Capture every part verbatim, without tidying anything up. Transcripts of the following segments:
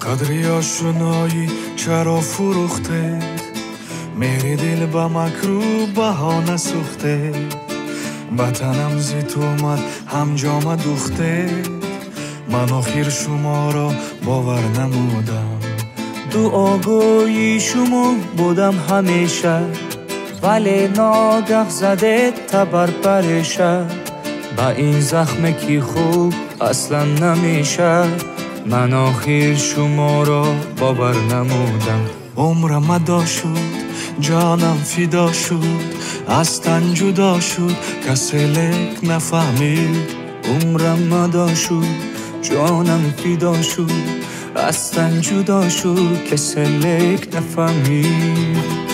قدری آشنایی چرا فروخته، میری دل با مکرو بهانه سوخته. وطنم زی تو اومد هم جامه دوخته، من آخر شما را باور نمودم. دعاگوی شما بودم همیشه، ولی ناگه زده تبر پرشه. با این زخم کی خوب اصلا نمیشه، من آخر شما را باور نمودم. عمرم مدا شد، جانم فدا شد، از تن جدا شد، کسی لک نفهمید. عمرم مدا شد، جانم فدا شد، از تن جدا شد، کسی لک نفهمید.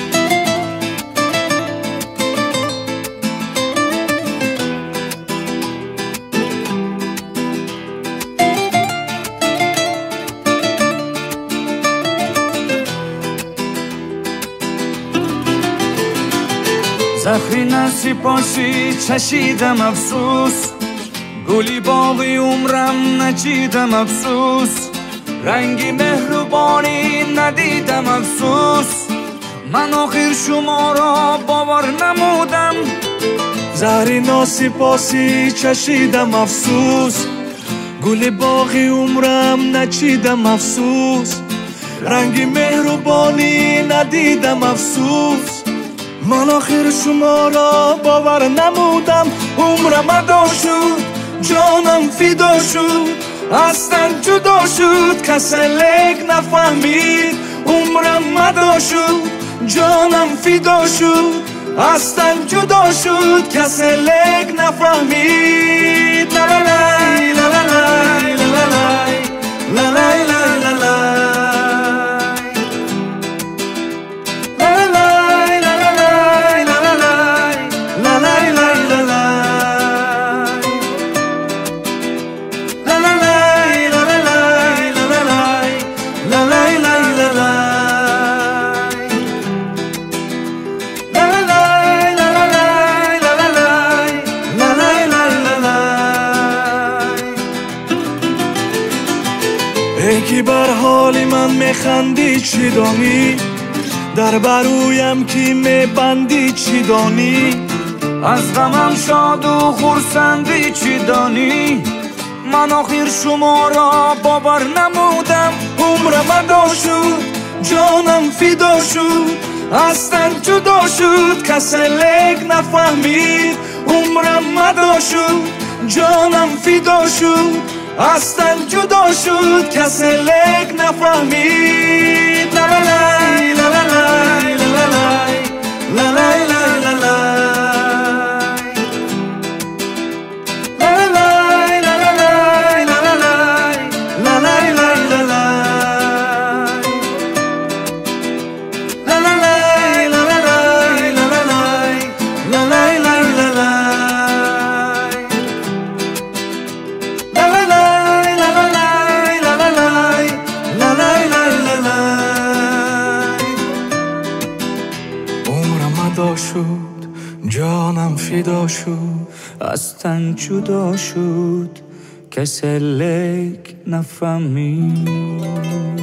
زخری نسپاسی چشیدم افسوس، گلی باقی عمرم نچیدم افسوس. رنگی مهربانی ندیدم افسوس، من آخر شما را باور نمودم. زهری ناسپاسی چشیدم افسوس، گل باقی عمرم نچیدم افسوس. رنگی مهربانی ندیدم افسوس، من آخر شما را باور نمودم. عمرم مدا شد، جانم فدا شد، از تن جدا شد، کسی لک نفهمید. عمرم مدا شد، جانم فدا شد، از تن جدا شد، کسی لک نفهمید. لا لا لای لا لا لای لا لا لای لا لای لا لا لای ای که بر حالی من میخندی چی دانی، در برویم که میبندی چی دانی. از غمم شاد و خرسندی چی دانی، من آخر شما را باور نمودم. عمرم مدا شد، جانم فدا شد، از تن جدا شد، کسی لک نفهمید. عمرم مدا شد، جانم فدا شد، از تن جدا شد، کسی لک نفهمید. لا لا لای لا لا لای لا لا لای لا لای لا لا لای شد، جانم فدا شد، از تن جدا شد، کسی لک نفهمید.